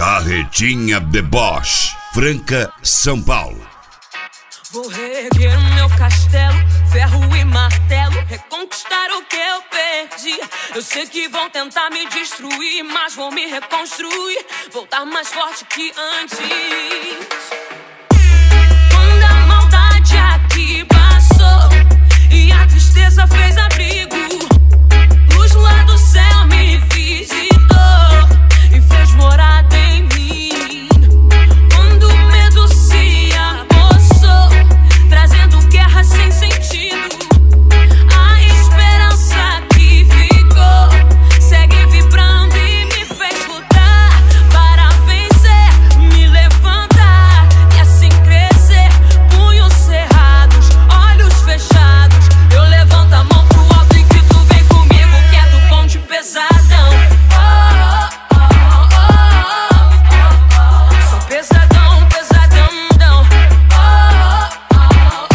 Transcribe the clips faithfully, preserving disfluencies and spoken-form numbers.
Carretinha de Bosch, Franca, São Paulo. Vou reerguer o meu castelo, ferro e martelo, reconquistar o que eu perdi. Eu sei que vão tentar me destruir, mas vou me reconstruir, voltar mais forte que antes. Quando a maldade aqui passou e a tristeza fez abrigo, luz lá do céu me visitou e fez morada em mim. Quando o medo se apossou, trazendo guerra sem sentido, a esperança que ficou segue vibrando e me fez lutar para vencer, me levantar e assim crescer. Punhos cerrados, olhos fechados, eu levanto a mão pro alto e grito: vem comigo que é do bonde pesadão. Oh, oh, oh, oh, oh, oh. Sou pesadão, pesadão, não. Oh, oh,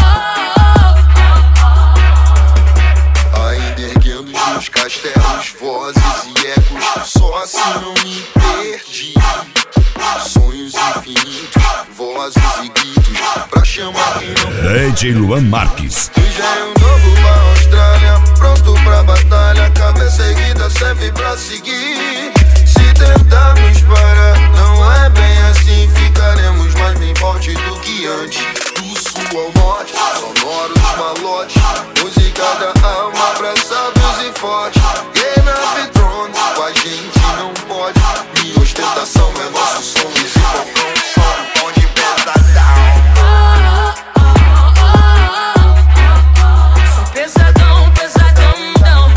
oh, oh, oh. Ainda erguendo os meus castelos, vozes e ecos, só assim não me perdi. Sonhos infinitos, vozes e gritos, pra chamar quem não D J Luan Marques. engenho novo pra Austrália, pronto pra batalha, cabeça erguida sempre pra seguir. Se tentarmos parar, não é bem assim, ficaremos mais bem forte do que antes. Do sul ao norte, sonoros malotes, música da alma, abraçados e fortes. Game of Thrones, com a gente não pode, minha ostentação é nosso som, esse pouco é um som, bom de pesadão. Sou pesadão, pesadão, não.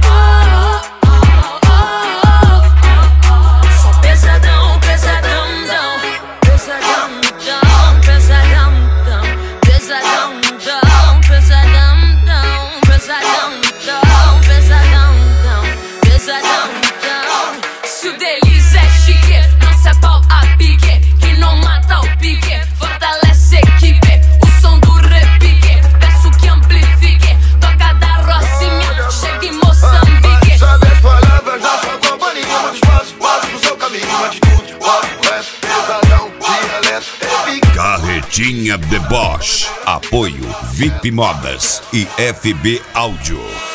Sou pesadão, pesadão, não. Pesadão, não. Pesadão, não. Pesadão, não. Pesadão, não. Pesadão, não. Pesadão, não. Pesadão, não. Se o deles é chique, não se é pau a pique, que não mata o pique, fortalece a equipe. O som do repique, peço que amplifique, toca da Rocinha, chega em Moçambique. Sabe as palavras da sua companhia, muitos passos, passos pro seu caminho, atitude, rock, rap, pesadão, dialeto, repique. Carretinha de Bosch. Apoio V I P Modas e F B Áudio.